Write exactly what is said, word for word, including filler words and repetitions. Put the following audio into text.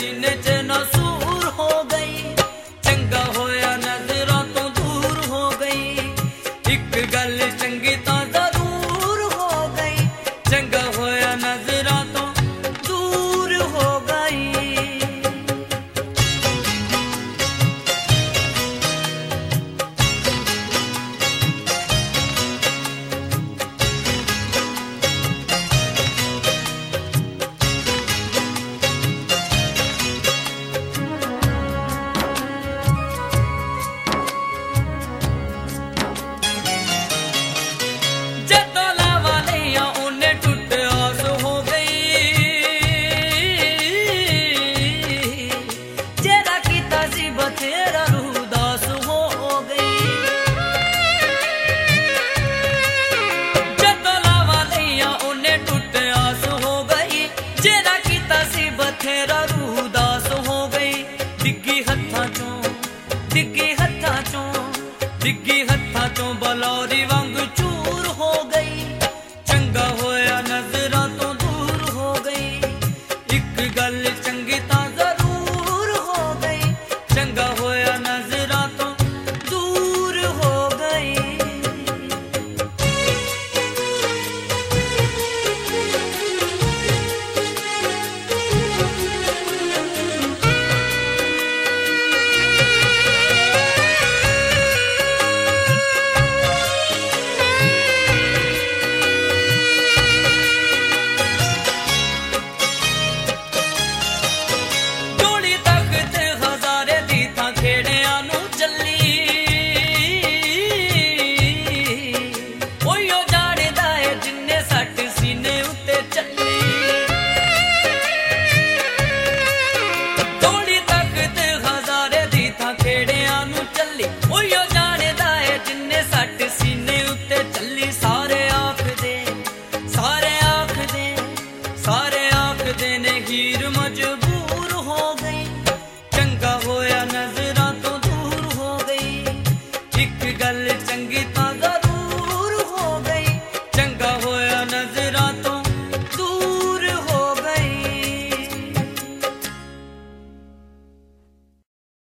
सीने च नसूर हो गई, चंगा होया नजरां तो दूर हो गई। एक गल चंगी तां जरूर हो गई, चंगा होया नजरां तो दूर हो गई। बथेरा रूह दास हो गई, डिग्गी हत्थां चों डिग्गी हत्थां चों डिग्गी हत्थां चों बलौरी वांग चूर हो गई, चंगा होया नजरां तो दूर हो गई। एक गल चंगी तां जरूर हो गई, चंगा होया नजरां तो दूर हो गई। हीर मजबूर हो गई, चंगा होया नजरां तो दूर हो गई। एक गल चंगी